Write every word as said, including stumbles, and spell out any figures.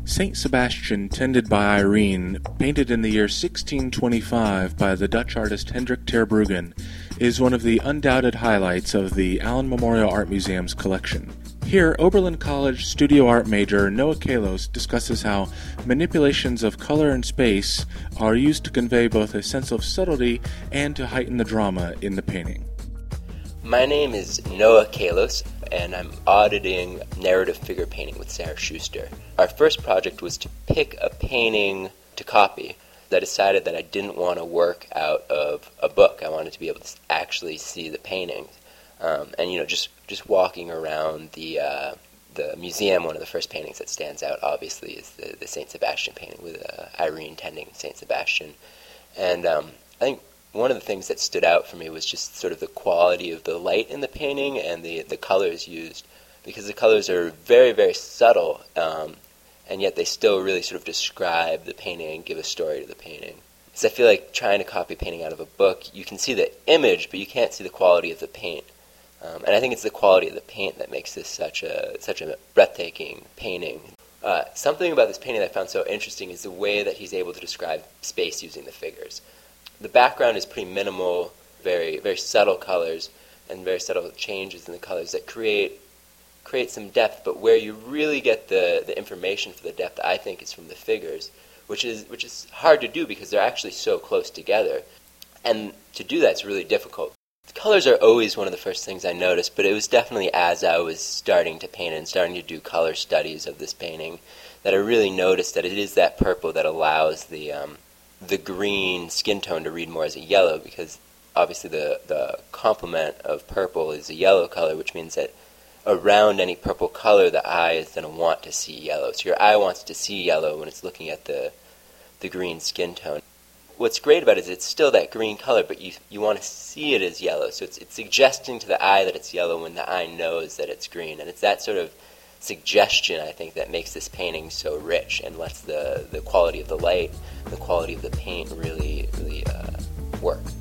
Saint Sebastian Tended by Irene, painted in the year sixteen twenty-five by the Dutch artist Hendrik ter Brugghen, is one of the undoubted highlights of the Allen Memorial Art Museum's collection. Here, Oberlin College studio art major Noah Kalos discusses how manipulations of color and space are used to convey both a sense of subtlety and to heighten the drama in the painting. My name is Noah Kalos, and I'm auditing narrative figure painting with Sarah Schuster. Our first project was to pick a painting to copy. I decided that I didn't want to work out of a book. I wanted to be able to actually see the paintings. Um, and, you know, just, just walking around the uh, the museum, one of the first paintings that stands out, obviously, is the, the Saint Sebastian painting with uh, Irene tending Saint Sebastian. And um, I think one of the things that stood out for me was just sort of the quality of the light in the painting and the, the colors used, because the colors are very, very subtle, um, and yet they still really sort of describe the painting and give a story to the painting. Because I feel like trying to copy painting out of a book, you can see the image, but you can't see the quality of the paint. Um, and I think it's the quality of the paint that makes this such a such a breathtaking painting. Uh, something about this painting that I found so interesting is the way that he's able to describe space using the figures. The background is pretty minimal, very very subtle colors, and very subtle changes in the colors that create create some depth. But where you really get the, the information for the depth, I think, is from the figures, which is which is hard to do because they're actually so close together. And to do that is really difficult. The colors are always one of the first things I noticed, but it was definitely as I was starting to paint and starting to do color studies of this painting that I really noticed that it is that purple that allows the um, the green skin tone to read more as a yellow, because obviously the, the complement of purple is a yellow color, which means that around any purple color the eye is going to want to see yellow. So your eye wants to see yellow when it's looking at the the green skin tone. What's great about it is it's still that green color, but you you want to see it as yellow. So it's it's suggesting to the eye that it's yellow when the eye knows that it's green. And it's that sort of suggestion, I think, that makes this painting so rich and lets the, the quality of the light, the quality of the paint really, really uh, work.